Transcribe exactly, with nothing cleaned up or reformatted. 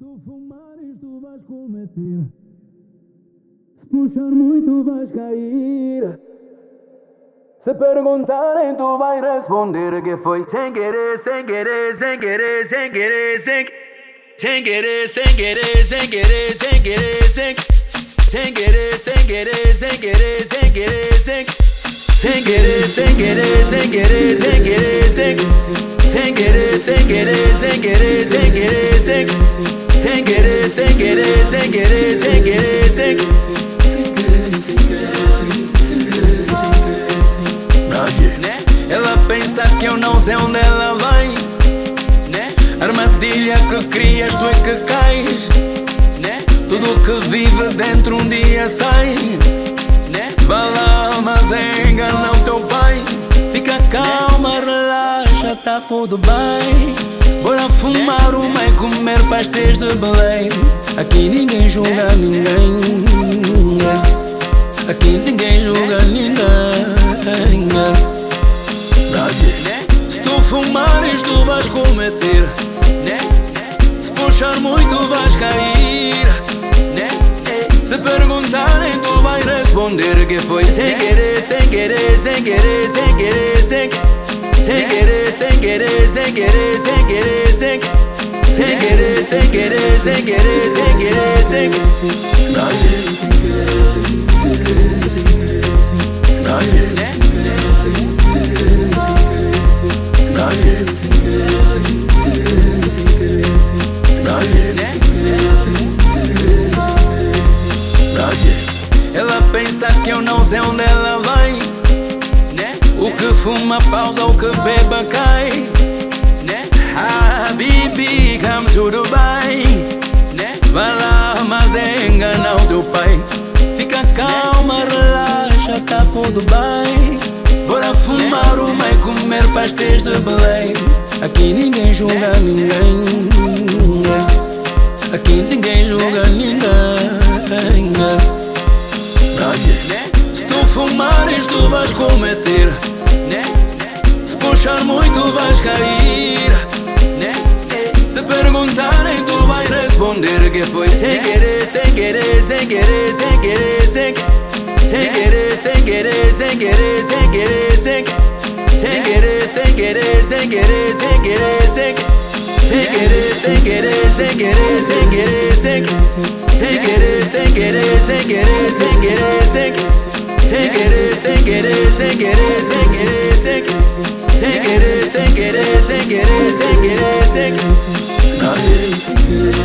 tu fumares, tu vais cometer. Se puxar muito, vais cair. Se perguntarem, tu vais responder que foi sem querer, sem querer, sem querer, sem querer, sem sem querer, sem querer, sem querer, sem querer, sem sem querer, sem querer, sem querer, sem querer, sem sem querer, sem querer, sem querer, sem querer, sem sem querer, sem querer, sem querer, sem querer, sem sem querer, sem querer, sem querer, sem querer, sem ela pensa que eu não sei onde ela vai, né? Armadilha que crias, tu é que cais, né? Tudo que vive dentro um dia sai, né? Vai lá, mas engana o teu pai. Fica calma, relaxa, tá tudo bem. Bora fumar uma e comer pastéis de Belém. Aqui ninguém julga ninguém. Aqui ninguém julga ninguém. Se tu fumares, tu vais cometer. Se puxar muito, vais cair. Se perguntarem, tu vais responder que foi sem querer, sem querer, sem querer, sem querer, sem sem querer, sem querer, sem querer, sem querer, sem sem querer, sem querer, sem querer, sem querer, sem ela pensa que eu não sei onde ela vai, né? O que fuma pausa, o que beba cai, né? Habibi, come to Dubai, né? Vai lá, mas engana o teu pai. Fica calma, relaxa, tá tudo bem. Bora fumar uma e comer pastéis de Belém. Aqui ninguém julga ninguém. Aqui ninguém julga ninguém. Se tu fumares, tu vais cometer. Se puxar muito, vais cair. Se perguntarem, tu vais responder que foi sem querer, sem querer, sem querer, sem querer, sem sem querer, sem querer, sem querer, sem querer, sem sem querer, sem querer, sem querer, sem querer, sem sem querer, sem querer, sem querer, sem querer, sem sem querer, sem querer, sem querer, sem querer, sem sem querer, sem querer, sem querer, sem querer, sem sem querer, sem querer, sem querer, sem querer, sem